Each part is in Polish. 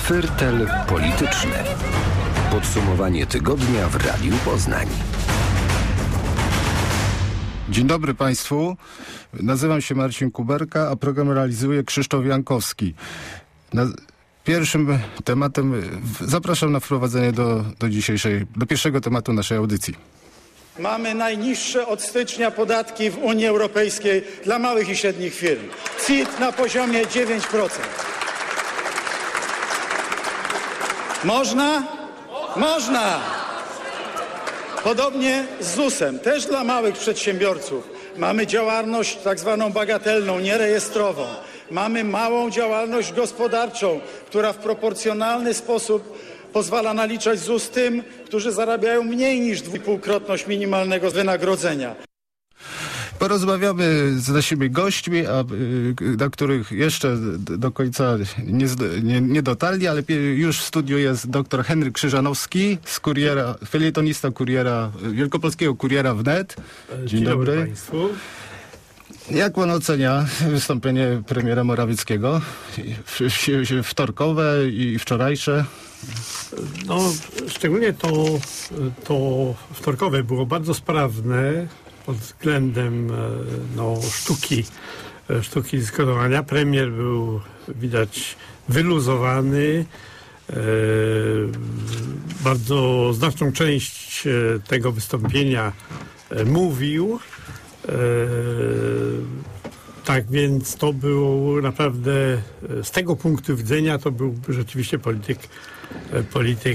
Fertel polityczny. Podsumowanie tygodnia w Radiu Poznań. Dzień dobry Państwu. Nazywam się Marcin Kuberka, a program realizuje Krzysztof Jankowski. Pierwszym tematem zapraszam na wprowadzenie do pierwszego tematu naszej audycji. Mamy najniższe od stycznia podatki w Unii Europejskiej dla małych i średnich firm. CIT na poziomie 9%. Można? Można! Podobnie z ZUS-em, też dla małych przedsiębiorców. Mamy działalność tak zwaną bagatelną, nierejestrową. Mamy małą działalność gospodarczą, która w proporcjonalny sposób pozwala naliczać ZUS tym, którzy zarabiają mniej niż 2,5-krotność minimalnego wynagrodzenia. Porozmawiamy z naszymi gośćmi, na których jeszcze do końca nie dotarli, ale już w studiu jest dr Henryk Krzyżanowski, felietonista Wielkopolskiego Kuriera Wnet. Dzień dobry Państwu. Jak pan ocenia wystąpienie premiera Morawieckiego? Wtorkowe i wczorajsze? No, szczególnie to wtorkowe było bardzo sprawne pod względem sztuki dyskutowania. Premier był, widać, wyluzowany. Bardzo znaczną część tego wystąpienia mówił. Tak więc to był naprawdę, z tego punktu widzenia, to był rzeczywiście polityk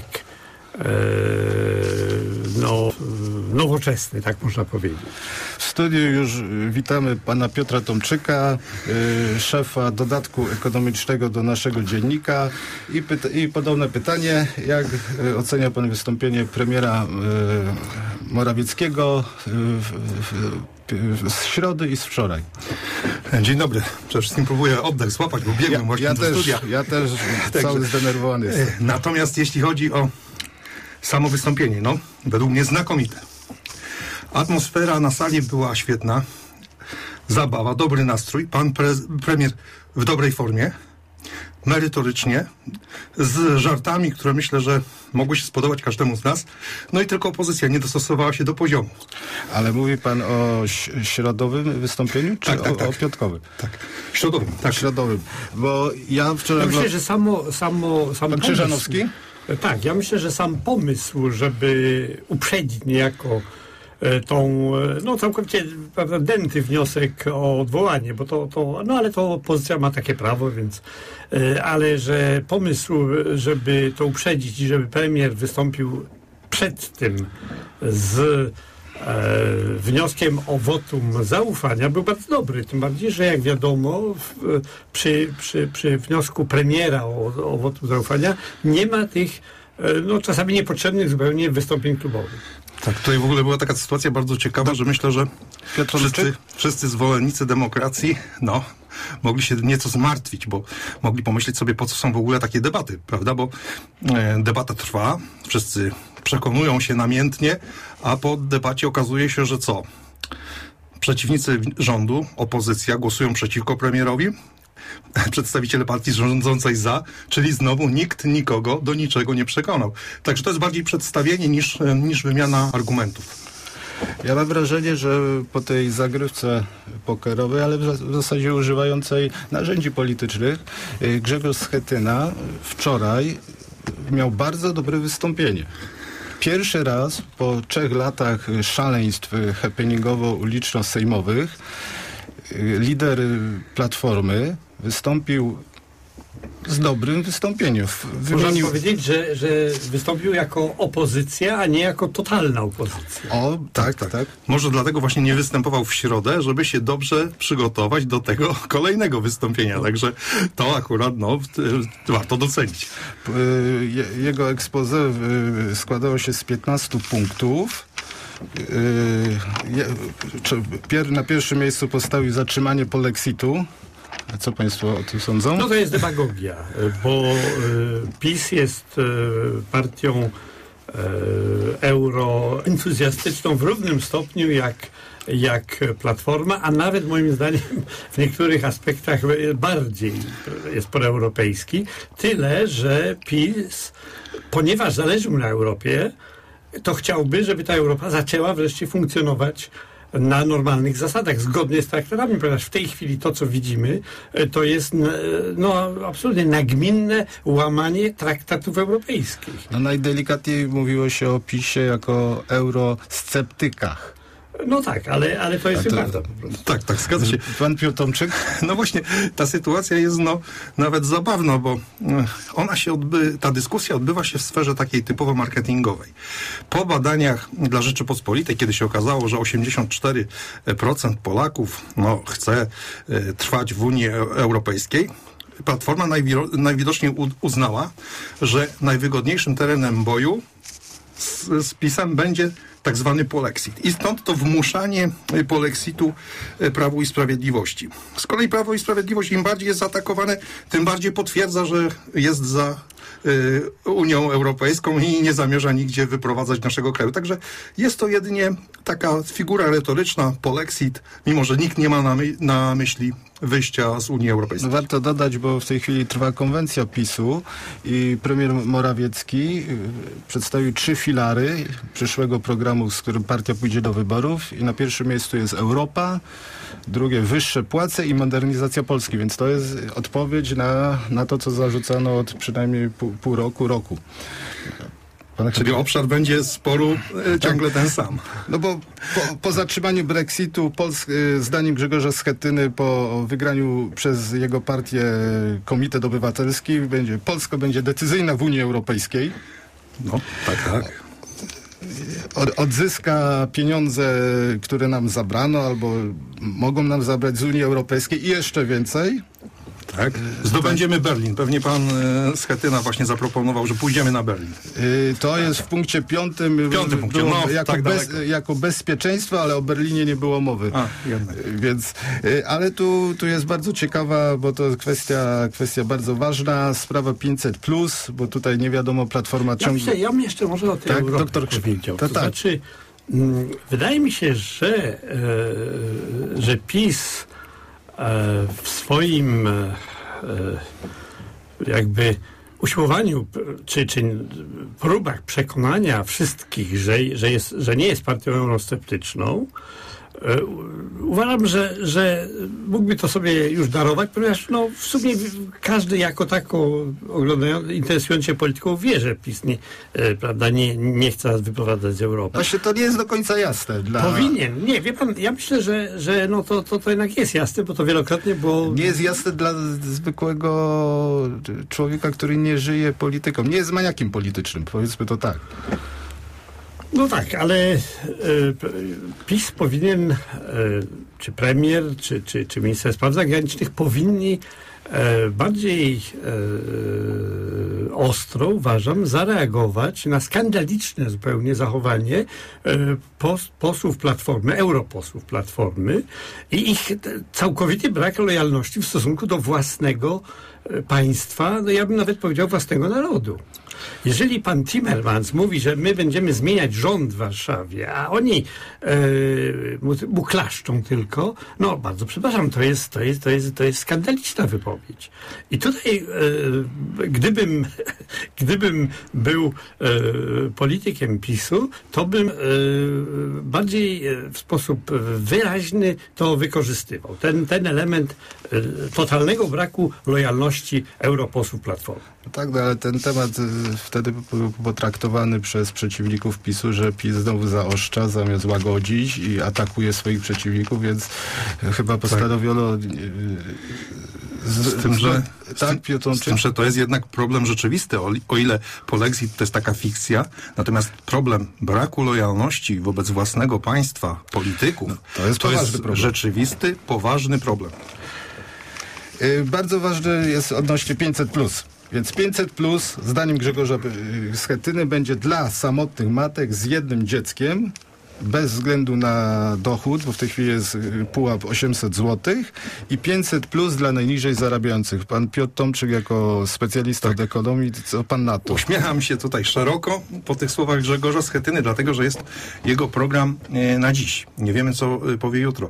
nowoczesny, tak można powiedzieć. W studiu już witamy pana Piotra Tomczyka, szefa dodatku ekonomicznego do naszego dziennika i podobne pytanie, jak ocenia pan wystąpienie premiera Morawieckiego z środy i z wczoraj? Dzień dobry. Przede wszystkim próbuję oddech złapać, bo biegłem właśnie do studia. Ja też cały zdenerwowany jestem. Natomiast jeśli chodzi o samo wystąpienie, według mnie znakomite. Atmosfera na sali była świetna. Zabawa, dobry nastrój. Pan premier w dobrej formie. Merytorycznie. Z żartami, które myślę, że mogły się spodobać każdemu z nas. No i tylko opozycja nie dostosowała się do poziomu. Ale mówi pan o środowym wystąpieniu, czy tak. o piątkowym? Tak. Środowym. Tak. Środowym. Bo ja wczoraj... Ja myślę, że sam pan Krzyżanowski? Tak, ja myślę, że sam pomysł, żeby uprzedzić niejako tą, całkowicie dęty wniosek o odwołanie, bo ale to opozycja ma takie prawo, więc, ale że pomysł, żeby to uprzedzić i żeby premier wystąpił przed tym z wnioskiem o wotum zaufania, był bardzo dobry, tym bardziej, że jak wiadomo przy wniosku premiera o wotum zaufania nie ma tych czasami niepotrzebnych zupełnie wystąpień klubowych. Tak, tutaj w ogóle była taka sytuacja bardzo ciekawa, że myślę, że wszyscy zwolennicy demokracji, mogli się nieco zmartwić, bo mogli pomyśleć sobie, po co są w ogóle takie debaty, prawda? Bo debata trwa, wszyscy przekonują się namiętnie, a po debacie okazuje się, że co? Przeciwnicy rządu, opozycja głosują przeciwko premierowi, przedstawiciele partii rządzącej za, czyli znowu nikt nikogo do niczego nie przekonał. Także to jest bardziej przedstawienie niż wymiana argumentów. Ja mam wrażenie, że po tej zagrywce pokerowej, ale w zasadzie używającej narzędzi politycznych, Grzegorz Schetyna wczoraj miał bardzo dobre wystąpienie. Pierwszy raz po 3 latach szaleństw happeningowo-uliczno-sejmowych lider Platformy wystąpił z dobrym wystąpieniem. Można powiedzieć, że wystąpił jako opozycja, a nie jako totalna opozycja. O, tak. Może dlatego właśnie nie występował w środę, żeby się dobrze przygotować do tego kolejnego wystąpienia. Także to akurat, warto docenić. Jego exposé składało się z 15 punktów. Na pierwszym miejscu postawił zatrzymanie polexitu. A co państwo o tym sądzą? To jest demagogia, bo PiS jest partią euroentuzjastyczną w równym stopniu jak jak Platforma, a nawet moim zdaniem w niektórych aspektach bardziej jest proeuropejski. Tyle, że PiS, ponieważ zależy mu na Europie, to chciałby, żeby ta Europa zaczęła wreszcie funkcjonować na normalnych zasadach, zgodnie z traktatami, ponieważ w tej chwili to, co widzimy, to jest absolutnie nagminne łamanie traktatów europejskich. No najdelikatniej mówiło się o PiS-ie jako eurosceptykach. No tak, ale to jest prawda po prostu. Tak, zgadza się. Pan Piotr Tomczyk? No właśnie, ta sytuacja jest nawet zabawna, bo ta dyskusja odbywa się w sferze takiej typowo marketingowej. Po badaniach dla Rzeczypospolitej, kiedy się okazało, że 84% Polaków chce trwać w Unii Europejskiej, Platforma najwidoczniej uznała, że najwygodniejszym terenem boju z PiS-em będzie tak zwany polexit. I stąd to wmuszanie polexitu Prawu i Sprawiedliwości. Z kolei Prawo i Sprawiedliwość im bardziej jest zaatakowane, tym bardziej potwierdza, że jest za Unią Europejską i nie zamierza nigdzie wyprowadzać naszego kraju. Także jest to jedynie taka figura retoryczna, polexit, mimo że nikt nie ma na myśli wyjścia z Unii Europejskiej. Warto dodać, bo w tej chwili trwa konwencja PiS-u i premier Morawiecki przedstawił 3 filary przyszłego programu, z którym partia pójdzie do wyborów i na pierwszym miejscu jest Europa, drugie wyższe płace i modernizacja Polski, więc to jest odpowiedź na to, co zarzucano od przynajmniej pół roku. Czyli obszar będzie sporu ciągle ten sam. No bo po zatrzymaniu Brexitu, zdaniem Grzegorza Schetyny, po wygraniu przez jego partię Komitet Obywatelski, Polska będzie decyzyjna w Unii Europejskiej. No, tak. Odzyska pieniądze, które nam zabrano, albo mogą nam zabrać z Unii Europejskiej i jeszcze więcej. Tak. Zdobędziemy Berlin. Pewnie pan Schetyna właśnie zaproponował, że pójdziemy na Berlin. To jest w punkcie 5. Punkcie. Jako bezpieczeństwo, ale o Berlinie nie było mowy. Więc, ale tu jest bardzo ciekawa, bo to kwestia bardzo ważna. Sprawa 500+, bo tutaj nie wiadomo, Platforma ciągle... Ja bym jeszcze może o tej Europie doktor powiedział. To znaczy, wydaje mi się, że PiS w swoim jakby usiłowaniu czy próbach przekonania wszystkich, że nie jest partią eurosceptyczną, uważam, że mógłby to sobie już darować, ponieważ w sumie każdy jako tako interesując się polityką wie, że PiS nie chce nas wyprowadzać z Europy. Właśnie to nie jest do końca jasne. Powinien. Nie, wie pan, ja myślę, że to jednak jest jasne, bo to wielokrotnie było... Nie jest jasne dla zwykłego człowieka, który nie żyje polityką. Nie jest maniakiem politycznym, powiedzmy to tak. No tak, ale PiS powinien, czy premier, czy minister spraw zagranicznych powinni bardziej ostro, uważam, zareagować na skandaliczne zupełnie zachowanie posłów Platformy, europosłów Platformy i ich całkowity brak lojalności w stosunku do własnego państwa, ja bym nawet powiedział własnego narodu. Jeżeli pan Timmermans mówi, że my będziemy zmieniać rząd w Warszawie, a oni mu klaszczą tylko, bardzo przepraszam, to jest skandaliczna wypowiedź. I tutaj gdybym był politykiem PiS-u, to bym bardziej w sposób wyraźny to wykorzystywał. Ten element totalnego braku lojalności europosłów Platformy. Tak, ale ten temat wtedy był potraktowany przez przeciwników PiS-u, że PiS znowu zaoszcza zamiast łagodzić i atakuje swoich przeciwników, więc chyba postanowiono... Z tym, że to jest jednak problem rzeczywisty, o ile polexit to jest taka fikcja, natomiast problem braku lojalności wobec własnego państwa, polityków, to jest rzeczywisty, poważny problem. Bardzo ważne jest odnośnie 500+. Więc 500+, zdaniem Grzegorza Schetyny, będzie dla samotnych matek z jednym dzieckiem bez względu na dochód, bo w tej chwili jest pułap 800 zł i 500 plus dla najniżej zarabiających. Pan Piotr Tomczyk jako specjalista od ekonomii, co pan na to? Uśmiecham się tutaj szeroko po tych słowach Grzegorza Schetyny, dlatego, że jest jego program na dziś. Nie wiemy, co powie jutro.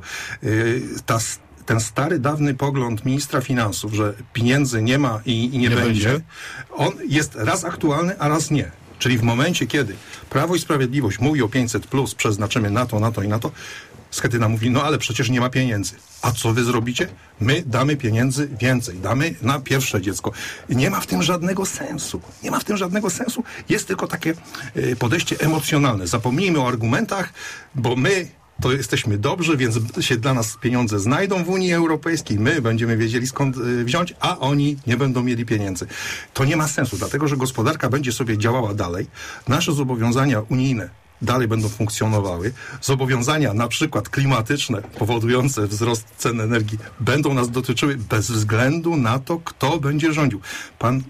Ten stary, dawny pogląd ministra finansów, że pieniędzy nie ma i nie będzie, on jest raz aktualny, a raz nie. Czyli w momencie, kiedy Prawo i Sprawiedliwość mówi o 500+, przeznaczymy na to i na to, Schetyna mówi, no ale przecież nie ma pieniędzy. A co wy zrobicie? My damy pieniędzy więcej. Damy na pierwsze dziecko. Nie ma w tym żadnego sensu. Nie ma w tym żadnego sensu. Jest tylko takie podejście emocjonalne. Zapomnijmy o argumentach, bo my to jesteśmy dobrzy, więc się dla nas pieniądze znajdą w Unii Europejskiej. My będziemy wiedzieli, skąd wziąć, a oni nie będą mieli pieniędzy. To nie ma sensu, dlatego że gospodarka będzie sobie działała dalej. Nasze zobowiązania unijne dalej będą funkcjonowały. Zobowiązania na przykład klimatyczne powodujące wzrost cen energii będą nas dotyczyły bez względu na to, kto będzie rządził. Pan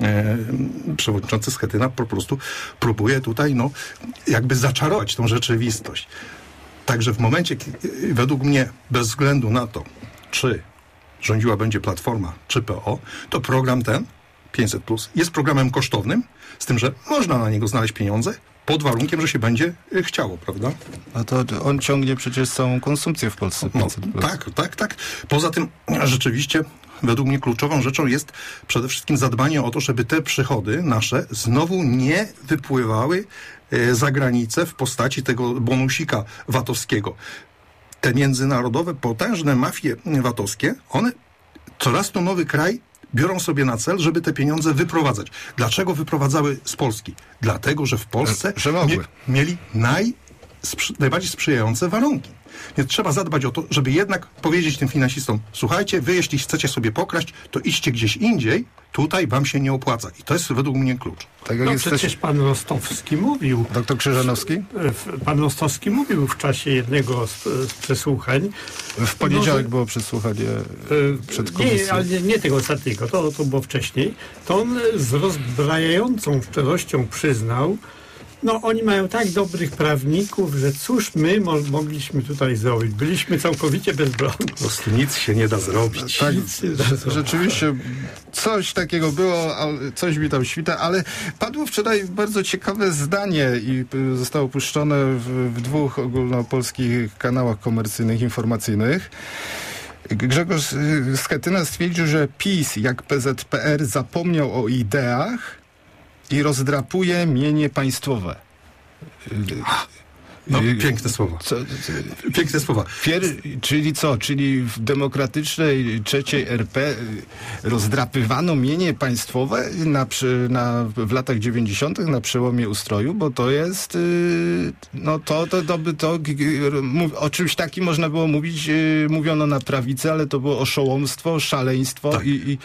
przewodniczący Schetyna po prostu próbuje tutaj jakby zaczarować tą rzeczywistość. Także w momencie, według mnie, bez względu na to, czy rządziła będzie Platforma, czy PO, to program ten, 500+, jest programem kosztownym, z tym, że można na niego znaleźć pieniądze, pod warunkiem, że się będzie chciało, prawda? A to on ciągnie przecież całą konsumpcję w Polsce. 500+. Tak. Poza tym, rzeczywiście, według mnie kluczową rzeczą jest przede wszystkim zadbanie o to, żeby te przychody nasze znowu nie wypływały za granicę w postaci tego bonusika VAT-owskiego. Te międzynarodowe, potężne mafie VAT-owskie, one coraz to nowy kraj biorą sobie na cel, żeby te pieniądze wyprowadzać. Dlaczego wyprowadzały z Polski? Dlatego, że w Polsce mieli najbardziej sprzyjające warunki. Więc trzeba zadbać o to, żeby jednak powiedzieć tym finansistom, słuchajcie, wy jeśli chcecie sobie pokraść, to idźcie gdzieś indziej, tutaj wam się nie opłaca. I to jest według mnie klucz. Tak jak przecież pan Rostowski mówił. Doktor Krzyżanowski? Pan Rostowski mówił w czasie jednego z przesłuchań. W poniedziałek było przesłuchanie przed komisją. Nie, ale nie tego ostatniego, to było wcześniej. To on z rozbrajającą szczerością przyznał, oni mają tak dobrych prawników, że cóż my mogliśmy tutaj zrobić? Byliśmy całkowicie bezbronni. Po prostu nic się nie da zrobić. Tak, rzeczywiście coś takiego było, coś mi tam świta, ale padło wczoraj bardzo ciekawe zdanie i zostało puszczone w 2 ogólnopolskich kanałach komercyjnych, informacyjnych. Grzegorz Schetyna stwierdził, że PiS, jak PZPR, zapomniał o ideach i rozdrapuje mienie państwowe. Piękne słowa. Piękne słowa. Czyli co? Czyli w demokratycznej trzeciej RP rozdrapywano mienie państwowe w latach 90. na przełomie ustroju, bo to jest o czymś takim można było mówić, mówiono na prawicy, ale to było oszołomstwo, szaleństwo tak. i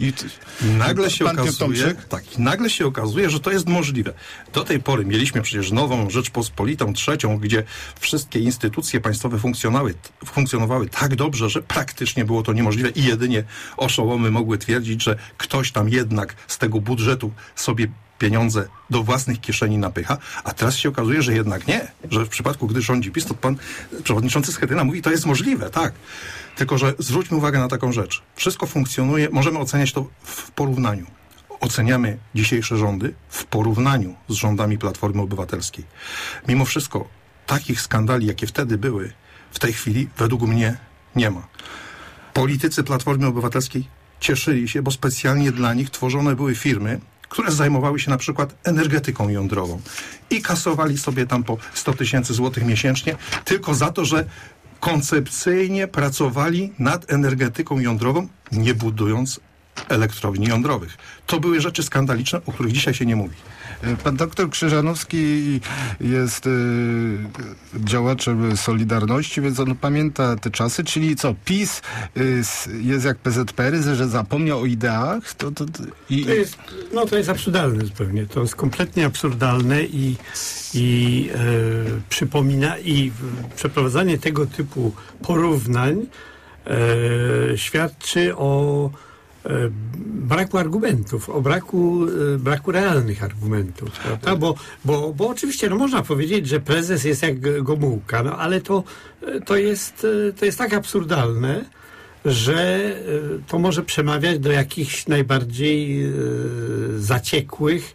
nagle się okazuje, że to jest możliwe. Do tej pory mieliśmy przecież nową Rzeczpospolitą trzecią, gdzie wszystkie instytucje państwowe funkcjonowały tak dobrze, że praktycznie było to niemożliwe i jedynie oszołomy mogły twierdzić, że ktoś tam jednak z tego budżetu sobie pieniądze do własnych kieszeni napycha, a teraz się okazuje, że jednak nie, że w przypadku, gdy rządzi PiS, to pan przewodniczący Schetyna mówi, to jest możliwe, tak. Tylko, że zwróćmy uwagę na taką rzecz. Wszystko funkcjonuje, możemy oceniać to w porównaniu. Oceniamy dzisiejsze rządy w porównaniu z rządami Platformy Obywatelskiej. Mimo wszystko takich skandali, jakie wtedy były, w tej chwili według mnie nie ma. Politycy Platformy Obywatelskiej cieszyli się, bo specjalnie dla nich tworzone były firmy, które zajmowały się na przykład energetyką jądrową i kasowali sobie tam po 100 000 złotych miesięcznie tylko za to, że koncepcyjnie pracowali nad energetyką jądrową, nie budując elektrowni jądrowych. To były rzeczy skandaliczne, o których dzisiaj się nie mówi. Pan doktor Krzyżanowski jest działaczem Solidarności, więc on pamięta te czasy, czyli co, PiS jest jak PZPR, że zapomniał o ideach? To jest absurdalne zupełnie. To jest kompletnie absurdalne i przypomina i przeprowadzanie tego typu porównań świadczy o braku argumentów, o braku realnych argumentów, prawda? Bo oczywiście można powiedzieć, że prezes jest jak Gomułka, no ale to jest tak absurdalne, że to może przemawiać do jakichś najbardziej zaciekłych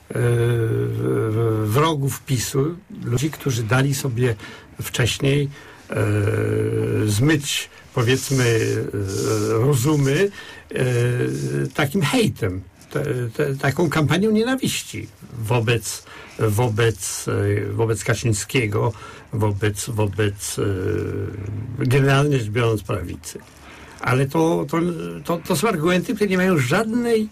wrogów PiS-u, ludzi, którzy dali sobie wcześniej zmyć, powiedzmy, rozumy takim hejtem, taką kampanią nienawiści wobec Kaczyńskiego, wobec generalnie rzecz biorąc prawicy. Ale to są argumenty, które nie mają żadnej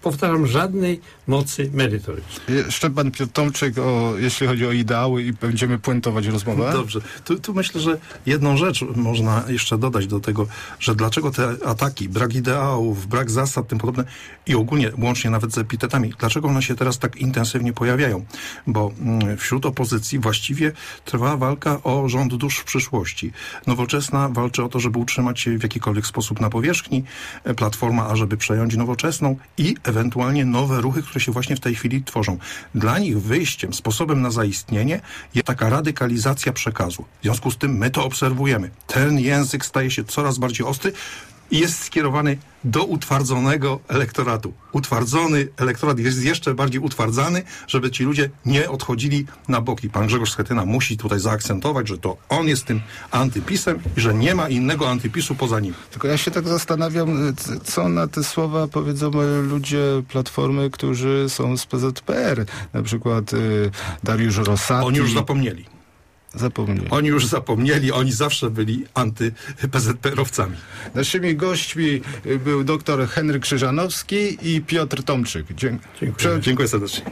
mocy merytorycznej. Jeszcze pan Piotr Tomczyk, jeśli chodzi o ideały i będziemy puentować rozmowę. Dobrze. Tu myślę, że jedną rzecz można jeszcze dodać do tego, że dlaczego te ataki, brak ideałów, brak zasad, tym podobne i ogólnie, łącznie nawet z epitetami, dlaczego one się teraz tak intensywnie pojawiają? Bo wśród opozycji właściwie trwa walka o rząd dusz w przyszłości. Nowoczesna walczy o to, żeby utrzymać się w jakikolwiek sposób na powierzchni, Platforma, ażeby przejąć Nowoczesną i ewentualnie nowe ruchy, które się właśnie w tej chwili tworzą. Dla nich wyjściem, sposobem na zaistnienie jest taka radykalizacja przekazu. W związku z tym my to obserwujemy. Ten język staje się coraz bardziej ostry i jest skierowany do utwardzonego elektoratu. Utwardzony elektorat jest jeszcze bardziej utwardzany, żeby ci ludzie nie odchodzili na boki. Pan Grzegorz Schetyna musi tutaj zaakcentować, że to on jest tym antypisem i że nie ma innego antypisu poza nim. Tylko ja się tak zastanawiam, co na te słowa powiedzą ludzie Platformy, którzy są z PZPR. Na przykład Dariusz Rosati. Oni już zapomnieli. Oni już zapomnieli, oni zawsze byli anty-PZPR-owcami. Naszymi gośćmi był dr Henryk Krzyżanowski i Piotr Tomczyk. Dziękuję serdecznie.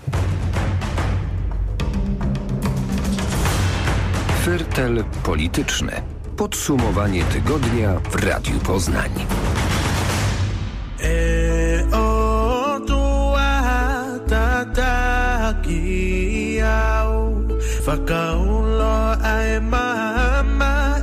Fertel polityczny. Podsumowanie tygodnia w Radiu Poznań. Fakaulo ay mama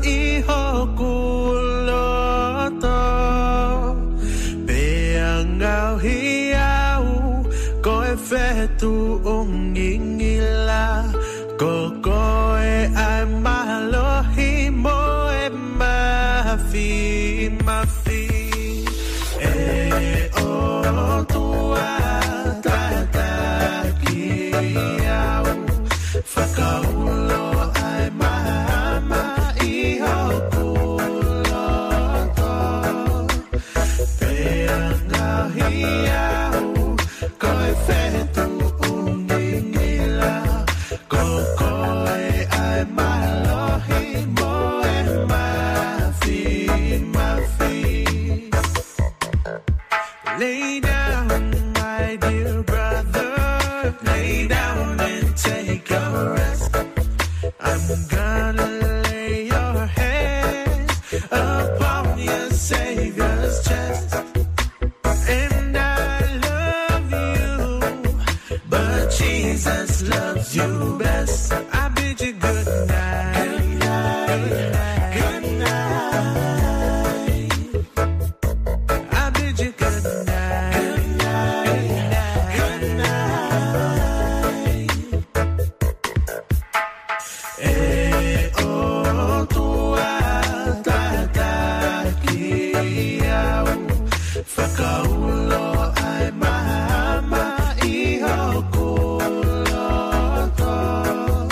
ihokulo to Peangau hiau ko efetu ungingila Kokoe ay malohi mo e mafi o tua tatakiau Fakaulo ay mama ihokulo to Peangau hiau ko efetu ungingila Kokoe ay malohi mo e mafi Lay down, my dear brother, lay down and take a rest. I'm gonna lay your head upon your Savior's chest. And I love you, but Jesus loves you best. I bid you good night. Good night. Good night. I bid you good night. Good night. Good night. Tua tatakiau Fakaulo ay mama ihokulo to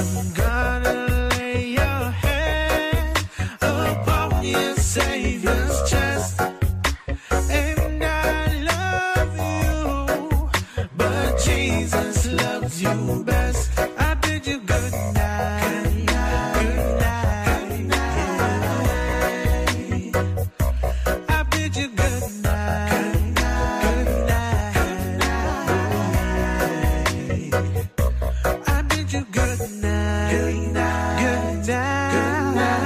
I'm gonna lay your hand upon your Savior's chest. And I love you, but Jesus loves you best. I bid you good night, good night, good night. I bid you good night, good night. I bid you good night, good night, good night.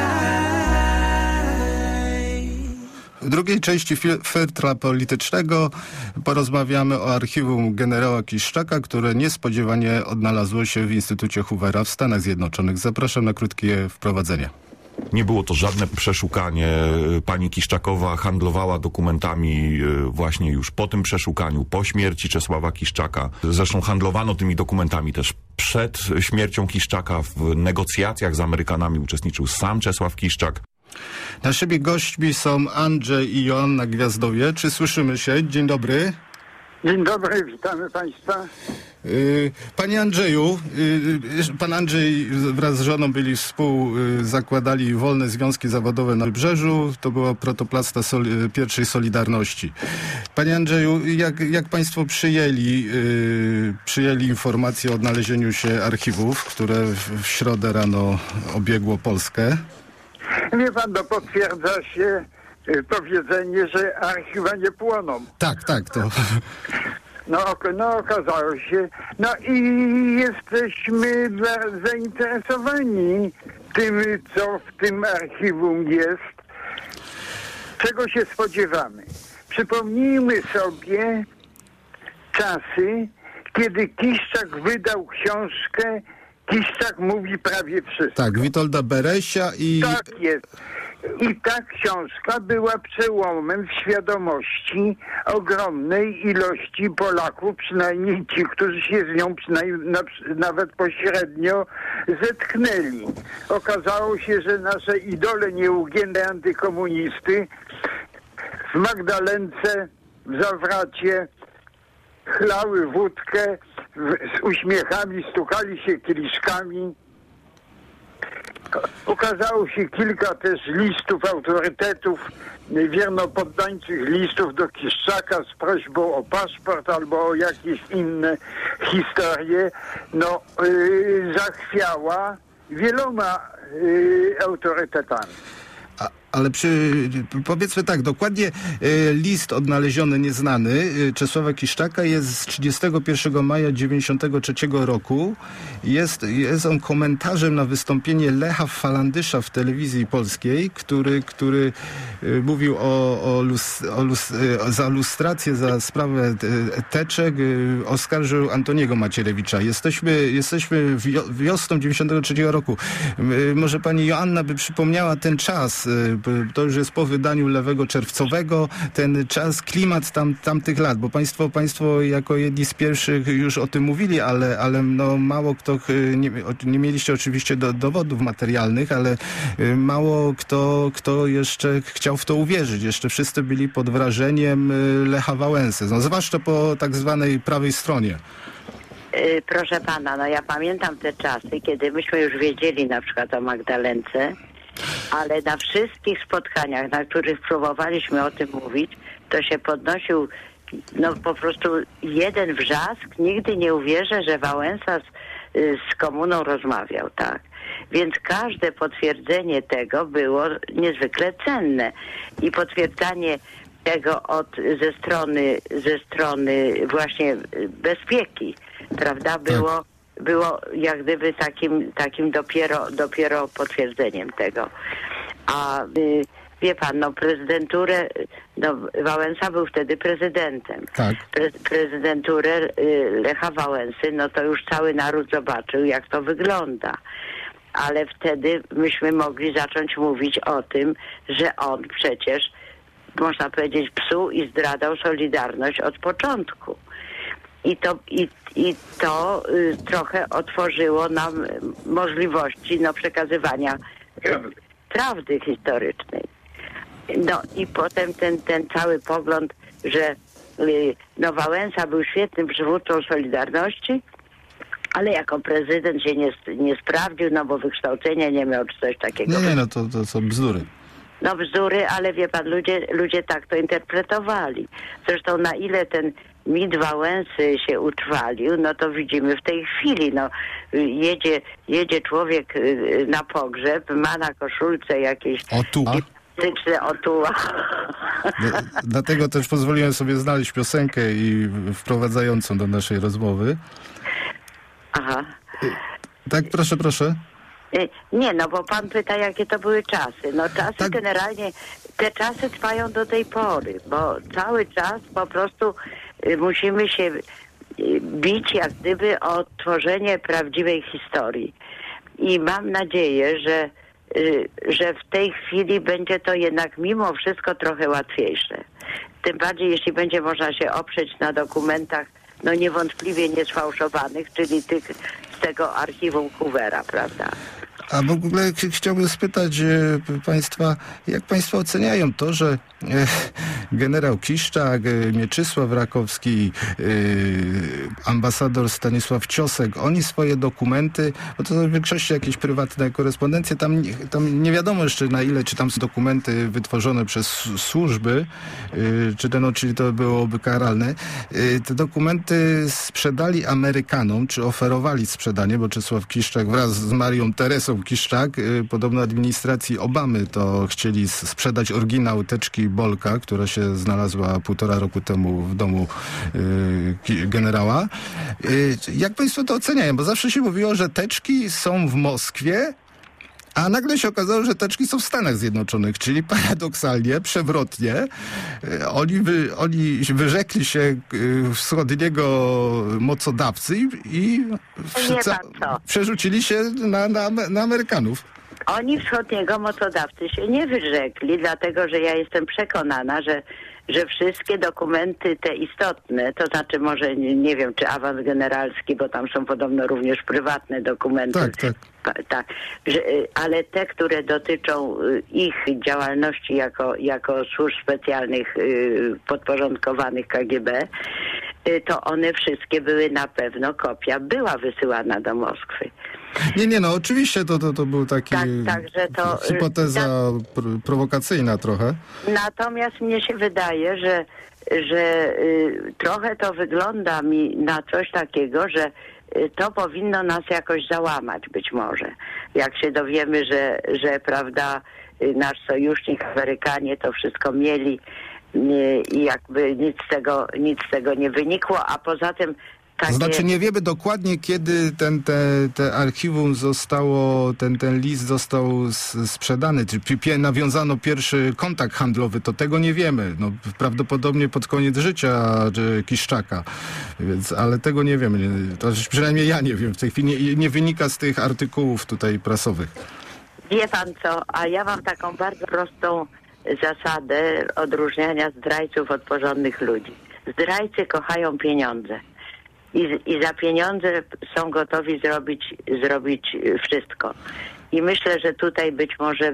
W drugiej części Filtra Politycznego porozmawiamy o archiwum generała Kiszczaka, które niespodziewanie odnalazło się w Instytucie Hoovera w Stanach Zjednoczonych. Zapraszam na krótkie wprowadzenie. Nie było to żadne przeszukanie. Pani Kiszczakowa handlowała dokumentami właśnie już po tym przeszukaniu, po śmierci Czesława Kiszczaka. Zresztą handlowano tymi dokumentami też przed śmiercią Kiszczaka. W negocjacjach z Amerykanami uczestniczył sam Czesław Kiszczak. Naszymi gośćmi są Andrzej i Joanna Gwiazdowie. Czy słyszymy się? Dzień dobry. Dzień dobry, witamy Państwa. Panie Andrzeju, pan Andrzej wraz z żoną zakładali wolne związki zawodowe na Wybrzeżu. To była protoplasta pierwszej Solidarności. Panie Andrzeju, jak Państwo przyjęli informację o odnalezieniu się archiwów, które w środę rano obiegło Polskę? Wie pan, potwierdza się powiedzenie, że archiwa nie płoną. Tak, to... No okazało się. No i jesteśmy zainteresowani tym, co w tym archiwum jest. Czego się spodziewamy? Przypomnijmy sobie czasy, kiedy Kiszczak wydał książkę Kiszczak mówi prawie wszystko. Tak, Witolda Beresia i... Tak jest. I ta książka była przełomem w świadomości ogromnej ilości Polaków, przynajmniej ci, którzy się z nią nawet pośrednio zetknęli. Okazało się, że nasze idole nieugięte antykomunisty w Magdalence, w Zawracie chlały wódkę, z uśmiechami stukali się kieliszkami. Ukazało się kilka też listów autorytetów wiernopoddańczych, listów do Kiszczaka z prośbą o paszport albo o jakieś inne historie. Zachwiała wieloma autorytetami. Ale powiedzmy tak, dokładnie list odnaleziony, nieznany Czesława Kiszczaka jest z 31 maja 1993 roku. Jest on komentarzem na wystąpienie Lecha Falandysza w telewizji polskiej, który mówił za lustrację, za sprawę teczek, oskarżył Antoniego Macierewicza. Jesteśmy wiosną 1993 roku. Może pani Joanna by przypomniała ten czas. To już jest po wydaniu Lewego Czerwcowego, ten czas, klimat tamtych lat, bo państwo jako jedni z pierwszych już o tym mówili, ale mało kto, nie mieliście oczywiście dowodów materialnych, ale mało kto jeszcze chciał w to uwierzyć. Jeszcze wszyscy byli pod wrażeniem Lecha Wałęsy, zwłaszcza po tak zwanej prawej stronie. Proszę pana, ja pamiętam te czasy, kiedy myśmy już wiedzieli na przykład o Magdalence, ale na wszystkich spotkaniach, na których próbowaliśmy o tym mówić, to się podnosił po prostu jeden wrzask. Nigdy nie uwierzę, że Wałęsa z komuną rozmawiał, tak. Więc każde potwierdzenie tego było niezwykle cenne. I potwierdzanie tego ze strony właśnie bezpieki, prawda, było jak gdyby takim dopiero potwierdzeniem tego. A wie pan, prezydenturę, Wałęsa był wtedy prezydentem. Tak. Prezydenturę Lecha Wałęsy, to już cały naród zobaczył, jak to wygląda. Ale wtedy myśmy mogli zacząć mówić o tym, że on przecież, można powiedzieć, psuł i zdradał Solidarność od początku. I to trochę otworzyło nam możliwości przekazywania prawdy historycznej. I potem ten cały pogląd, że Wałęsa był świetnym przywódcą Solidarności, Ale jako prezydent się nie sprawdził, no bo wykształcenia nie miał, czy coś takiego. Nie, no to są bzdury. No bzdury, ale wie pan, ludzie tak to interpretowali. Zresztą na ile ten mit Wałęsy się utrwalił, no to widzimy w tej chwili, no jedzie człowiek na pogrzeb, ma na koszulce jakieś gimnastyczne otuła. Dlatego też pozwoliłem sobie znaleźć piosenkę i wprowadzającą do naszej rozmowy. Aha. Tak, proszę. Nie, no bo pan pyta, jakie to były czasy. No czasy generalnie, te czasy trwają do tej pory, bo cały czas po prostu musimy się bić jak gdyby o tworzenie prawdziwej historii. I mam nadzieję, że w tej chwili będzie to jednak mimo wszystko trochę łatwiejsze. Tym bardziej, jeśli będzie można się oprzeć na dokumentach, no niewątpliwie niesfałszowanych, czyli tych z tego archiwum Hoovera, prawda? A w ogóle chciałbym spytać państwa, jak państwo oceniają to, że generał Kiszczak, Mieczysław Rakowski, ambasador Stanisław Ciosek, oni swoje dokumenty, bo to w większości jakieś prywatne korespondencje, tam nie wiadomo jeszcze na ile, czy tam są dokumenty wytworzone przez służby, czyli to byłoby karalne. Te dokumenty sprzedali Amerykanom, czy oferowali sprzedanie, bo Czesław Kiszczak wraz z Marią Teresą Kiszczak, podobno administracji Obamy, to chcieli sprzedać oryginał teczki Bolka, która się znalazła 1,5 roku temu w domu generała. Jak państwo to oceniają? Bo zawsze się mówiło, że teczki są w Moskwie, a nagle się okazało, że teczki są w Stanach Zjednoczonych, czyli paradoksalnie, przewrotnie, oni wyrzekli się wschodniego mocodawcy i przerzucili się na Amerykanów. Oni wschodniego mocodawcy się nie wyrzekli, dlatego że ja jestem przekonana, że wszystkie dokumenty te istotne, to znaczy może nie wiem, czy awans generalski, bo tam są podobno również prywatne dokumenty. Tak, ale te, które dotyczą ich działalności jako służb specjalnych podporządkowanych KGB, to one wszystkie były na pewno, kopia była wysyłana do Moskwy. Nie, no oczywiście to był taki hipoteza prowokacyjna trochę. Natomiast mnie się wydaje, że trochę to wygląda mi na coś takiego, że to powinno nas jakoś załamać być może. Jak się dowiemy, że prawda, nasz sojusznik Amerykanie to wszystko mieli i jakby nic z tego nie wynikło, a poza tym Znaczy nie wiemy dokładnie, kiedy te archiwum zostało, ten list został sprzedany, czy nawiązano pierwszy kontakt handlowy, to tego nie wiemy. No, prawdopodobnie pod koniec życia Kiszczaka, ale tego nie wiemy. To przynajmniej ja nie wiem w tej chwili. Nie wynika z tych artykułów tutaj prasowych. Wie pan co, a ja mam taką bardzo prostą zasadę odróżniania zdrajców od porządnych ludzi. Zdrajcy kochają pieniądze. I za pieniądze są gotowi zrobić wszystko. I myślę, że tutaj być może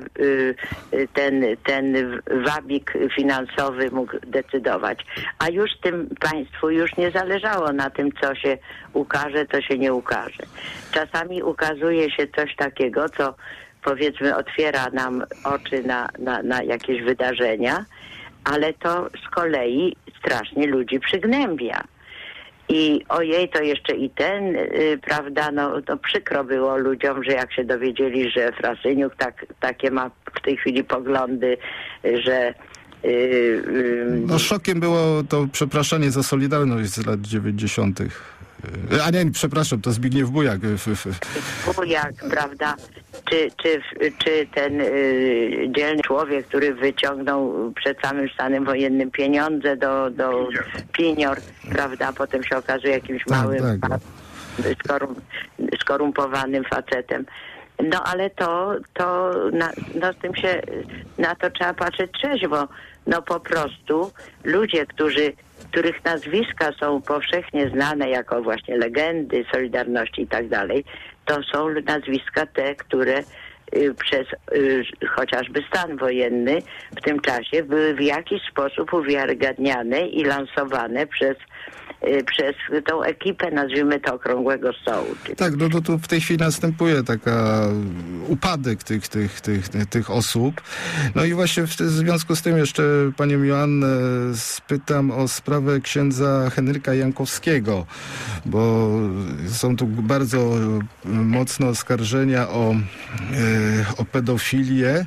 ten wabik finansowy mógł decydować. A już tym państwu już nie zależało na tym, co się ukaże, to się nie ukaże. Czasami ukazuje się coś takiego, co powiedzmy otwiera nam oczy na jakieś wydarzenia, ale to z kolei strasznie ludzi przygnębia. I ojej, to jeszcze i ten, prawda, no to przykro było ludziom, że jak się dowiedzieli, że Frasyniuk takie ma w tej chwili poglądy, że... No szokiem było to przepraszanie za Solidarność z lat 90. A nie, przepraszam, to Zbigniew Bujak. Bujak, prawda? Czy ten dzielny człowiek, który wyciągnął przed samym stanem wojennym pieniądze do Pinior, prawda? Potem się okazuje jakimś małym, skorumpowanym facetem. No ale z tym się, na to trzeba patrzeć trzeźwo. No po prostu ludzie, których nazwiska są powszechnie znane jako właśnie legendy Solidarności i tak dalej, to są nazwiska te, które przez chociażby stan wojenny w tym czasie były w jakiś sposób uwiarygadniane i lansowane przez przez tą ekipę, nazwijmy to, Okrągłego Stołu. Tak, no tu w tej chwili następuje taka upadek tych osób. No i właśnie w związku z tym jeszcze panią Joannę spytam o sprawę księdza Henryka Jankowskiego, bo są tu bardzo mocne oskarżenia o pedofilię.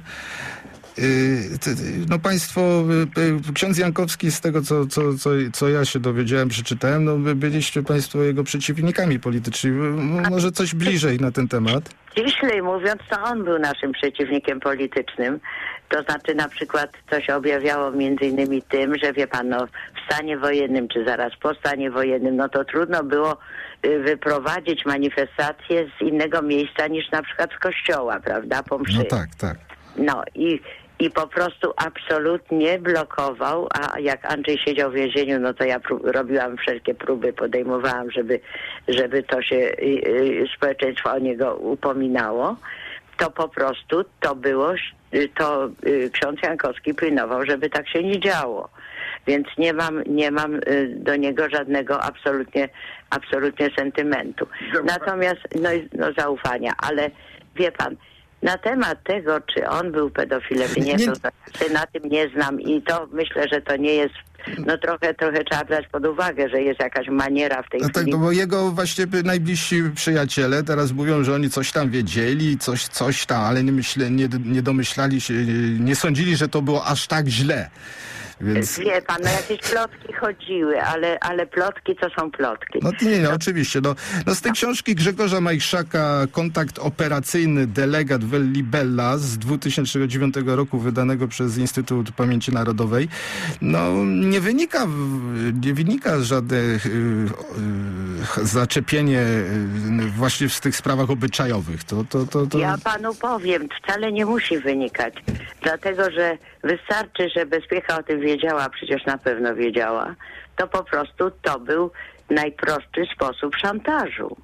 No państwo, ksiądz Jankowski, z tego co ja się dowiedziałem, przeczytałem, no byliście państwo jego przeciwnikami politycznymi. Może coś bliżej na ten temat? Ściślej mówiąc, to on był naszym przeciwnikiem politycznym. To znaczy na przykład to się objawiało między innymi tym, że wie pan, no w stanie wojennym, czy zaraz po stanie wojennym, no to trudno było wyprowadzić manifestację z innego miejsca niż na przykład z kościoła, prawda, po mszy. No tak. No i po prostu absolutnie blokował, a jak Andrzej siedział w więzieniu, no to ja robiłam wszelkie próby, podejmowałam, żeby to się społeczeństwo o niego upominało. To po prostu to ksiądz Jankowski pilnował, żeby tak się nie działo. Więc nie mam do niego żadnego absolutnie sentymentu. Natomiast, zaufania, ale wie pan, na temat tego, czy on był pedofilem, nie, to na tym nie znam i to myślę, że to nie jest, no trochę trzeba brać pod uwagę, że jest jakaś maniera w tej chwili. Tak, no bo jego właśnie najbliżsi przyjaciele teraz mówią, że oni coś tam wiedzieli, coś tam, ale nie domyślali się, nie sądzili, że to było aż tak źle. Więc... Wie pan, no jakieś plotki chodziły, ale plotki to są plotki. No nie, oczywiście. No z tej książki Grzegorza Majchrzaka Kontakt operacyjny delegat Wellibella z 2009 roku, wydanego przez Instytut Pamięci Narodowej, no nie wynika żadne zaczepienie właśnie w tych sprawach obyczajowych. To... Ja panu powiem, wcale nie musi wynikać. Dlatego, że wystarczy, że bezpieka o tym wiedziała, przecież na pewno wiedziała, to po prostu to był najprostszy sposób szantażu.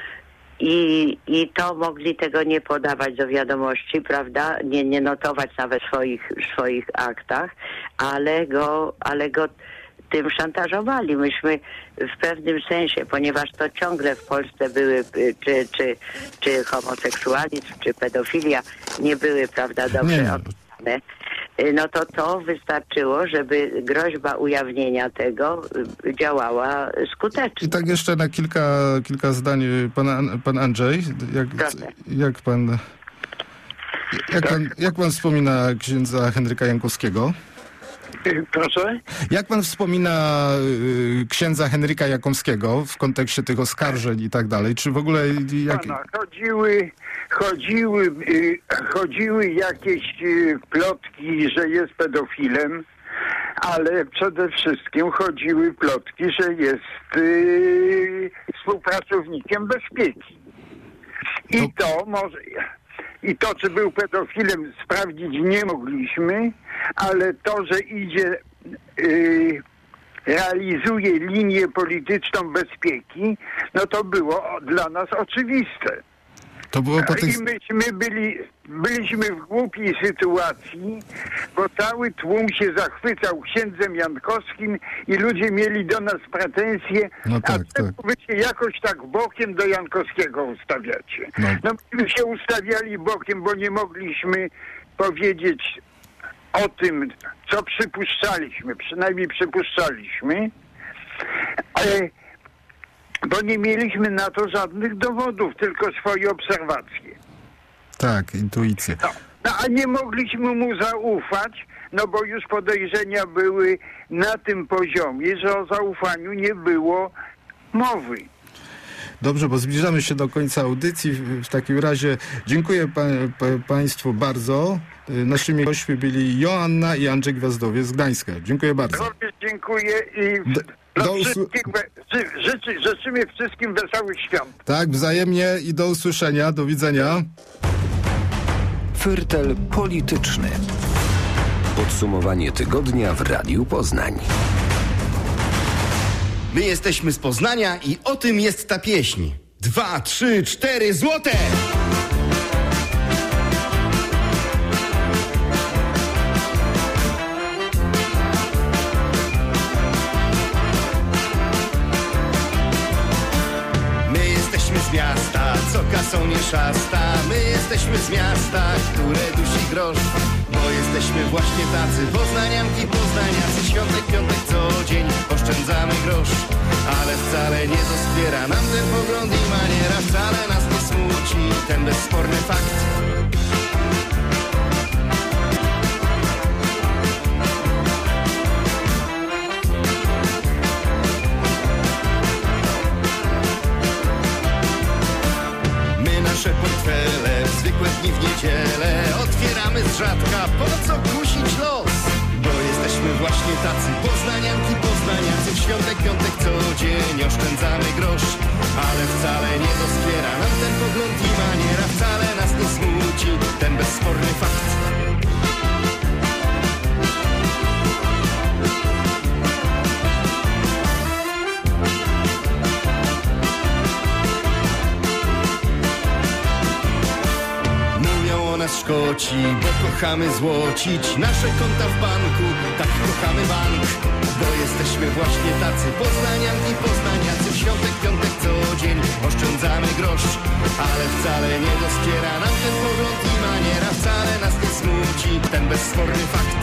I to mogli tego nie podawać do wiadomości, prawda? Nie notować nawet w swoich aktach, ale go tym szantażowali. Myśmy w pewnym sensie, ponieważ to ciągle w Polsce były czy homoseksualizm, czy pedofilia nie były, prawda, dobrze opisane. No to wystarczyło, żeby groźba ujawnienia tego działała skutecznie. I tak jeszcze na kilka zdań pan Andrzej, jak pan wspomina księdza Henryka Jankowskiego? Proszę? Jak pan wspomina księdza Henryka Jankowskiego w kontekście tych oskarżeń i tak dalej? Czy w ogóle... Chodziły jakieś plotki, że jest pedofilem, ale przede wszystkim chodziły plotki, że jest współpracownikiem bezpieki. I to, czy był pedofilem, sprawdzić nie mogliśmy, ale to, że realizuje linię polityczną bezpieki, no to było dla nas oczywiste. To było I myśmy byliśmy w głupiej sytuacji, bo cały tłum się zachwycał księdzem Jankowskim i ludzie mieli do nas pretensje, wy się jakoś tak bokiem do Jankowskiego ustawiacie. No myśmy się ustawiali bokiem, bo nie mogliśmy powiedzieć o tym, co przypuszczaliśmy, przynajmniej przypuszczaliśmy, bo nie mieliśmy na to żadnych dowodów, tylko swoje obserwacje. Tak, intuicje. No, a nie mogliśmy mu zaufać, no bo już podejrzenia były na tym poziomie, że o zaufaniu nie było mowy. Dobrze, bo zbliżamy się do końca audycji. W takim razie dziękuję państwu bardzo. Naszymi gośćmi byli Joanna i Andrzej Gwiazdowiec z Gdańska. Dziękuję bardzo. Również dziękuję i życzymy wszystkim wesołych świąt. Tak, wzajemnie i do usłyszenia. Do widzenia. Fertel polityczny. Podsumowanie tygodnia w Radiu Poznań. My jesteśmy z Poznania i o tym jest ta pieśń. 2, 3, 4 złote! jesteśmy z miasta, które dusi grosz. Bo jesteśmy właśnie tacy poznanianki, poznaniacy. Świątek, piątek, co dzień oszczędzamy grosz. Ale wcale nie doskwiera nam ten pogląd i maniera. Wcale nas nie smuci ten bezsporny fakt. Nasze portfele w zwykłe dni w niedzielę otwieramy z rzadka, po co kusić los? Bo jesteśmy właśnie tacy poznanianki, poznaniacy. W świątek, piątek, co dzień oszczędzamy grosz. Ale wcale nie doskwiera nam ten pogląd i maniera. Wcale nas nie smuci ten bezsporny fakt. Szkoci, bo kochamy złocić nasze konta w banku, tak kochamy bank. Bo jesteśmy właśnie tacy poznanianki, poznaniacy. W świątek, piątek, co dzień oszczędzamy grosz. Ale wcale nie doskwiera nam ten pogląd i maniera. Wcale nas nie smuci ten bezsporny fakt.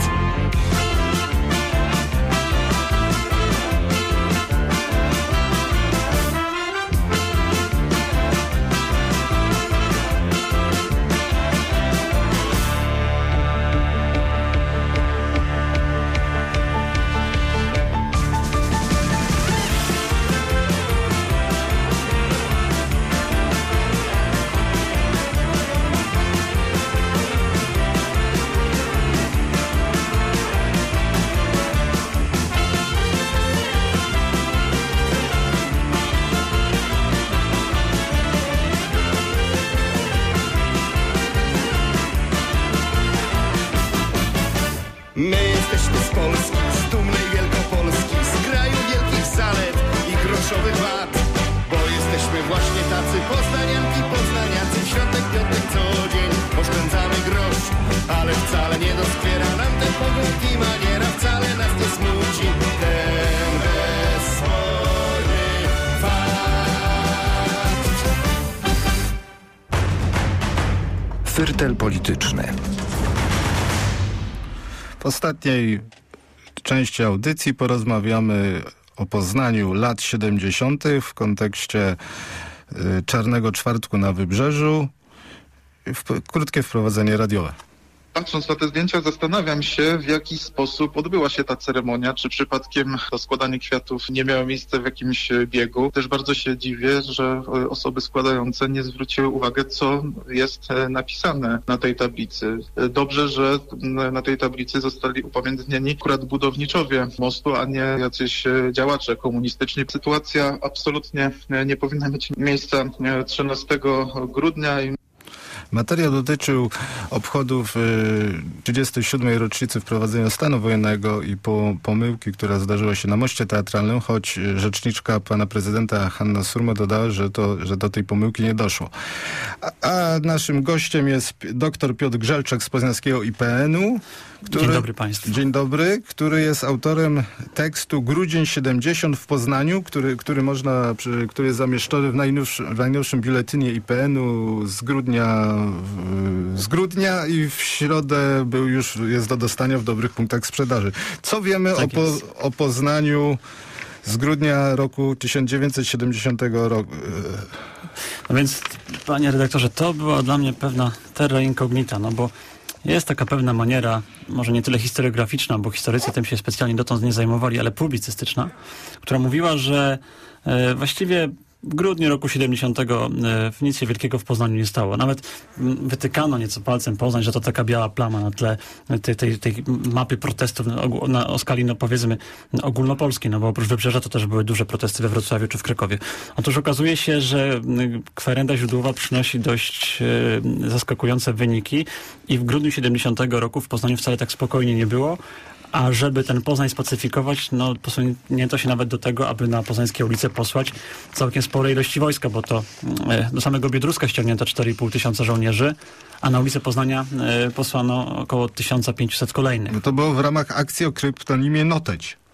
My jesteśmy z Polski, z dumnej Wielkopolski, z kraju wielkich zalet i groszowych wad. Bo jesteśmy właśnie tacy poznanianki, poznaniacy. W świątek, piątek, co dzień oszczędzamy grosz. Ale wcale nie doskwiera nam ten pogląd i maniera. Wcale nas nie smuci ten bezsporny fakt. Wyrtel polityczny. W ostatniej części audycji porozmawiamy o Poznaniu lat 70. w kontekście Czarnego Czwartku na Wybrzeżu. Krótkie wprowadzenie radiowe. Patrząc na te zdjęcia, zastanawiam się, w jaki sposób odbyła się ta ceremonia. Czy przypadkiem to składanie kwiatów nie miało miejsca w jakimś biegu? Też bardzo się dziwię, że osoby składające nie zwróciły uwagi, co jest napisane na tej tablicy. Dobrze, że na tej tablicy zostali upamiętnieni akurat budowniczowie mostu, a nie jacyś działacze komunistyczni. Sytuacja absolutnie nie powinna mieć miejsca 13 grudnia. Materiał dotyczył obchodów 37. rocznicy wprowadzenia stanu wojennego i pomyłki, która zdarzyła się na moście teatralnym, choć rzeczniczka pana prezydenta Hanna Surma dodała, że do tej pomyłki nie doszło. A naszym gościem jest dr Piotr Grzelczak z poznańskiego IPN-u. Dzień dobry państwu. Dzień dobry, który jest autorem tekstu Grudzień 70 w Poznaniu, który jest zamieszczony w najnowszym biuletynie IPN-u z grudnia i w środę jest do dostania w dobrych punktach sprzedaży. Co wiemy o Poznaniu z grudnia roku 1970 roku? No więc, panie redaktorze, to była dla mnie pewna terra incognita, no bo jest taka pewna maniera, może nie tyle historiograficzna, bo historycy tym się specjalnie dotąd nie zajmowali, ale publicystyczna, która mówiła, że właściwie w grudniu roku 70 nic się wielkiego w Poznaniu nie stało. Nawet wytykano nieco palcem Poznań, że to taka biała plama na tle tej mapy protestów o skali, no powiedzmy, ogólnopolskiej, no bo oprócz Wybrzeża to też były duże protesty we Wrocławiu czy w Krakowie. Otóż okazuje się, że kwerenda źródłowa przynosi dość zaskakujące wyniki i w grudniu 70 roku w Poznaniu wcale tak spokojnie nie było. A żeby ten Poznań spacyfikować, no posunięto się nawet do tego, aby na poznańskie ulice posłać całkiem spore ilości wojska, bo to do samego Biedruska ściągnięto 4,5 tysiąca żołnierzy, a na ulicę Poznania posłano około 1500 kolejnych. No to było w ramach akcji o kryptonimie Noteć.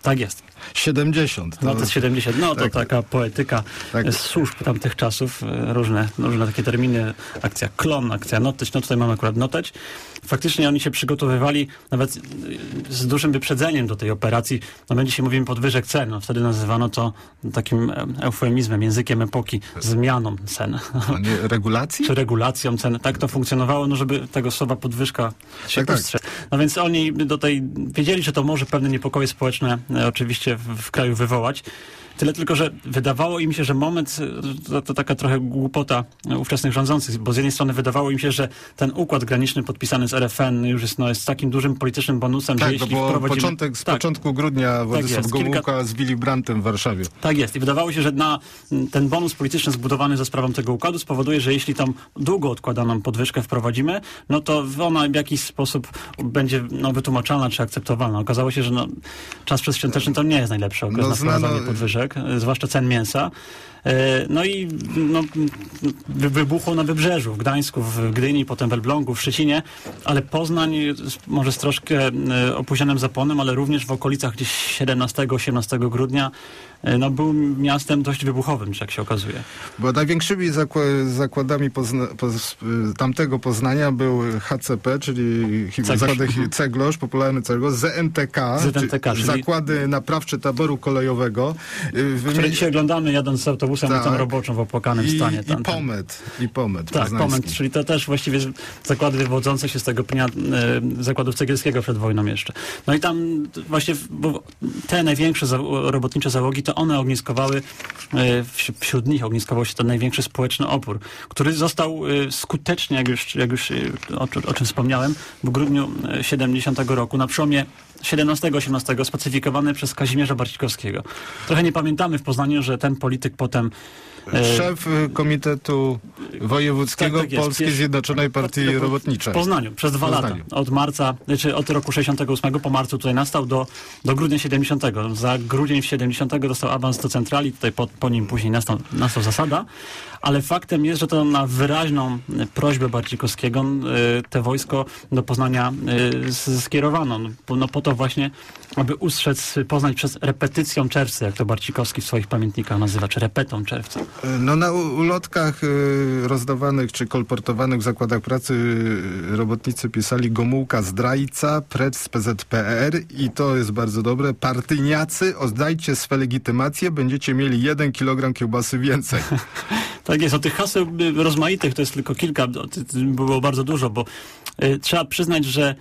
Tak jest. 70. No to jest 70. No to taka poetyka służb tamtych czasów, różne takie terminy, akcja Klon, akcja Noteć, no tutaj mamy akurat Noteć. Faktycznie oni się przygotowywali nawet z dużym wyprzedzeniem do tej operacji. No będzie się mówimy podwyżek cen. No, wtedy nazywano to takim eufemizmem, językiem epoki, zmianą cen. A nie regulacji? Czy regulacją cen. Tak to funkcjonowało, no żeby tego słowa podwyżka się ustrzec. No więc oni wiedzieli, że to może pewne niepokoje społeczne oczywiście w kraju wywołać. Tyle tylko, że wydawało im się, że moment, to taka trochę głupota ówczesnych rządzących, bo z jednej strony wydawało im się, że ten układ graniczny podpisany z RFN już jest takim dużym politycznym bonusem, że jeśli wprowadzimy... początku grudnia Władysław Gomułka z Willy Brandtem w Warszawie. Tak jest. I wydawało się, że ten bonus polityczny zbudowany za sprawą tego układu spowoduje, że jeśli tam długo odkładaną podwyżkę wprowadzimy, no to ona w jakiś sposób będzie wytłumaczalna czy akceptowalna. Okazało się, że czas przedświąteczny to nie jest najlepszy okres na wprowadzanie podwyżek, zwłaszcza cen mięsa. No i wybuchło na Wybrzeżu, w Gdańsku, w Gdyni, potem w Elblągu, w Szczecinie, ale Poznań może z troszkę opóźnionym zapłonem, ale również w okolicach gdzieś 17-18 grudnia był miastem dość wybuchowym, jak się okazuje. Bo największymi zakładami tamtego Poznania był HCP, czyli zakłady Ceglosz, popularny Ceglosz, ZNTK, czyli zakłady naprawcze taboru kolejowego. Które dzisiaj oglądamy jadąc z autobusem ulicą Roboczą w opłakanym stanie. I Pomet. Tak, Pomet, czyli to też właściwie zakłady wywodzące się z tego pnia zakładu cegielskiego przed wojną jeszcze. No i tam właśnie te największe robotnicze załogi, to one ogniskowały, wśród nich ogniskował się ten największy społeczny opór, który został skutecznie, jak już o czym wspomniałem, w grudniu 70 roku, na przełomie 17-18 spacyfikowany przez Kazimierza Barcikowskiego. Trochę nie pamiętamy w Poznaniu, że ten polityk potem... Szef Komitetu Wojewódzkiego Polskiej Zjednoczonej Partii Robotniczej. W Poznaniu, przez 2 lata. Od marca, czy od roku 68 po marcu tutaj nastał do grudnia 70. Za grudzień 70 dostał awans do centrali, tutaj po nim później nastał zasada, ale faktem jest, że to na wyraźną prośbę Barcikowskiego te wojsko do Poznania skierowano. No po to właśnie, aby ustrzec Poznań przez repetycją czerwca, jak to Barcikowski w swoich pamiętnikach nazywa, czy repetą czerwca. No na ulotkach rozdawanych czy kolportowanych w zakładach pracy robotnicy pisali Gomułka zdrajca, precz z PZPR i to jest bardzo dobre. Partyjniacy, oddajcie swe legitymacje, będziecie mieli 1 kilogram kiełbasy więcej. Tak jest, o tych haseł rozmaitych to jest tylko kilka, było bardzo dużo, bo trzeba przyznać, że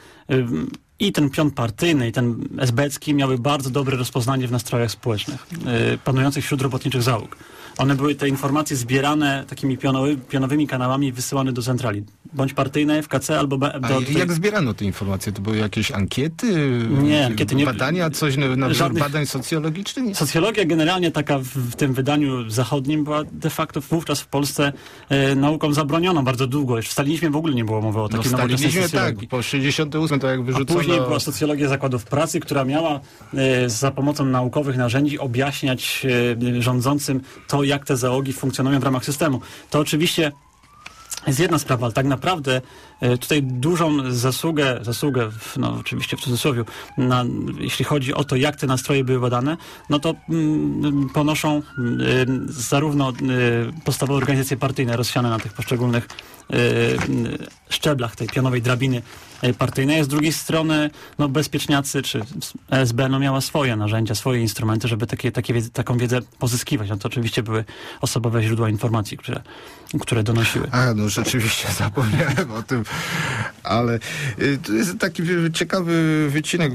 i ten pion partyjny, i ten esbecki miały bardzo dobre rozpoznanie w nastrojach społecznych panujących wśród robotniczych załóg. One były, te informacje zbierane takimi pionowymi kanałami i wysyłane do centrali. Bądź partyjnej, FKC, albo... Jak zbierano te informacje? To były jakieś ankiety? Nie, ankiety nie. Badania? Coś na wzór badań socjologicznych? Socjologia generalnie taka w tym wydaniu zachodnim była de facto wówczas w Polsce nauką zabronioną bardzo długo. Już w stalinizmie w ogóle nie było mowy o takiej nowoczesnej socjologii. Tak, po 68 to jak wyrzucono... A później była socjologia zakładów pracy, która miała za pomocą naukowych narzędzi objaśniać rządzącym to, jak te załogi funkcjonują w ramach systemu. To oczywiście jest jedna sprawa, ale tak naprawdę tutaj dużą zasługę, no oczywiście w cudzysłowie, jeśli chodzi o to, jak te nastroje były badane, no to ponoszą zarówno podstawowe organizacje partyjne rozsiane na tych poszczególnych szczeblach tej pionowej drabiny partyjnej, a z drugiej strony bezpieczniacy czy SB miała swoje narzędzia, swoje instrumenty, żeby taką wiedzę pozyskiwać. No to oczywiście były osobowe źródła informacji, które donosiły. No rzeczywiście zapomniałem o tym, ale to jest taki ciekawy wycinek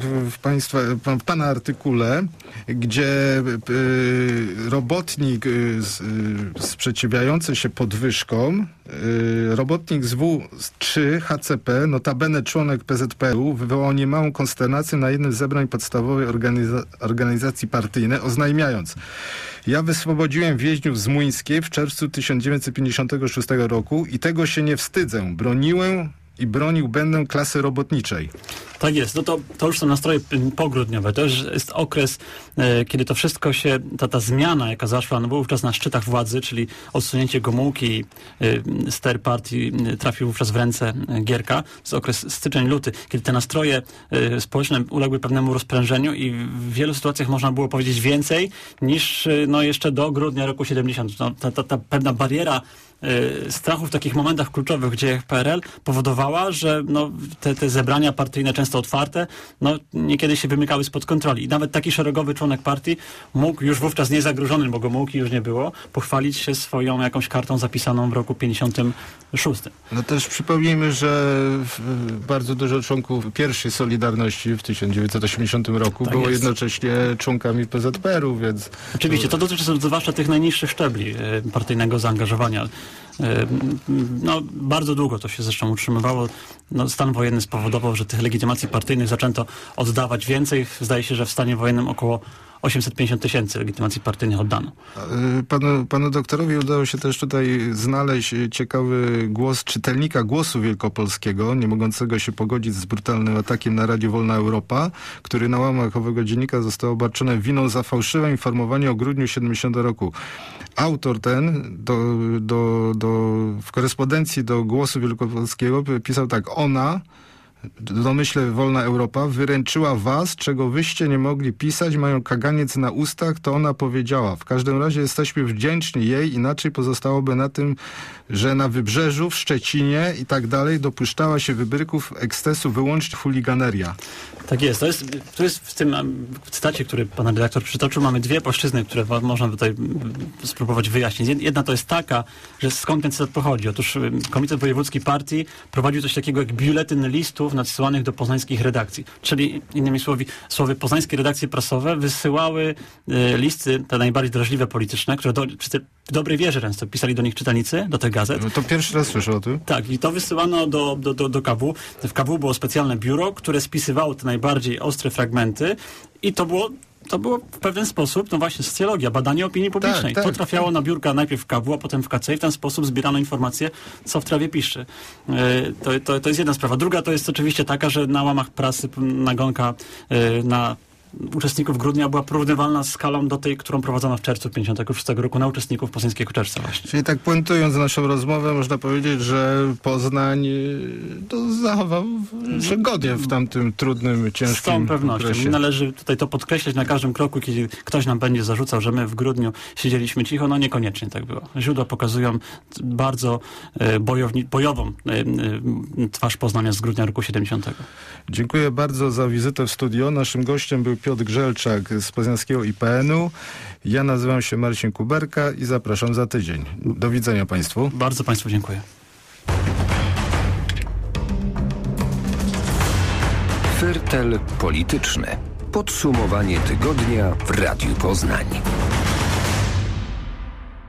w pana artykule, gdzie robotnik sprzeciwiający się podwyżkom, robotnik z W3 HCP, notabene członek PZPR-u, wywołał niemałą konsternację na jednym z zebrań podstawowej organizacji partyjnej, oznajmiając: ja wyswobodziłem więźniów z Młyńskiej w czerwcu 1956 roku i tego się nie wstydzę. Broniłem i bronił będę klasy robotniczej. Tak jest. No to już są nastroje pogrudniowe. To już jest okres, kiedy to wszystko się, ta zmiana, jaka zaszła, no był wówczas na szczytach władzy, czyli odsunięcie Gomułki, ster partii trafił wówczas w ręce Gierka. To jest okres styczeń-luty, kiedy te nastroje społeczne uległy pewnemu rozprężeniu i w wielu sytuacjach można było powiedzieć więcej niż jeszcze do grudnia roku 70. No, ta pewna bariera strachu w takich momentach kluczowych w dziejach PRL powodowała, że te zebrania partyjne, często otwarte, niekiedy się wymykały spod kontroli. I nawet taki szeregowy członek partii mógł już wówczas niezagrożony, bo Gomułki już nie było, pochwalić się swoją jakąś kartą zapisaną w roku 56. No też przypomnijmy, że bardzo dużo członków pierwszej Solidarności w 1980 roku było jednocześnie członkami PZPR-u, więc... Oczywiście, to dotyczy zwłaszcza tych najniższych szczebli partyjnego zaangażowania. Bardzo długo to się zresztą utrzymywało. Stan wojenny spowodował, że tych legitymacji partyjnych zaczęto oddawać więcej. Zdaje się, że w stanie wojennym około 850 000 legitymacji partyjnych oddano. Panu doktorowi udało się też tutaj znaleźć ciekawy głos czytelnika Głosu Wielkopolskiego, nie mogącego się pogodzić z brutalnym atakiem na Radio Wolna Europa, który na łamach owego dziennika został obarczony winą za fałszywe informowanie o grudniu 70 roku. Autor ten w korespondencji do Głosu Wielkopolskiego pisał tak: ona, w domyśle Wolna Europa, wyręczyła was, czego wyście nie mogli pisać, mają kaganiec na ustach, to ona powiedziała. W każdym razie jesteśmy wdzięczni jej, inaczej pozostałoby na tym, że na Wybrzeżu, w Szczecinie i tak dalej dopuszczała się wybryków, ekscesu, wyłącznie chuliganeria. Tak jest. To jest w tym cytacie, który pan redaktor przytoczył, mamy dwie płaszczyzny, które można tutaj spróbować wyjaśnić. Jedna to jest taka, że skąd ten cytat pochodzi. Otóż Komitet Wojewódzki Partii prowadził coś takiego jak biuletyn listów nadsyłanych do poznańskich redakcji. Czyli innymi słowy poznańskie redakcje prasowe wysyłały listy, te najbardziej drażliwe polityczne, które w dobrej wierze często pisali do nich czytelnicy, do tych gazet. No to pierwszy raz słyszę o tym. Tak, i to wysyłano do KW. W KW było specjalne biuro, które spisywało te najbardziej ostre fragmenty i to było w pewien sposób, właśnie socjologia, badanie opinii publicznej. To trafiało na biurka najpierw w KW, a potem w KC i w ten sposób zbierano informacje, co w trawie piszczy. To jest jedna sprawa. Druga to jest oczywiście taka, że na łamach prasy nagonka na uczestników grudnia była porównywalna z skalą do tej, którą prowadzono w czerwcu 1956 roku na uczestników poznańskiego czerwca właśnie. Czyli tak puentując naszą rozmowę, można powiedzieć, że Poznań zachował się godnie w tamtym trudnym, ciężkim Z całą pewnością. okresie. Należy tutaj to podkreślać na każdym kroku, kiedy ktoś nam będzie zarzucał, że my w grudniu siedzieliśmy cicho. Niekoniecznie tak było. Źródła pokazują bardzo bojową twarz Poznania z grudnia roku 70. Dziękuję bardzo za wizytę w studio. Naszym gościem był Piotr Grzelczak z poznańskiego IPN-u. Ja nazywam się Marcin Kuberka i zapraszam za tydzień. Do widzenia Państwu. Bardzo Państwu dziękuję. Fertel polityczny. Podsumowanie tygodnia w Radiu Poznań.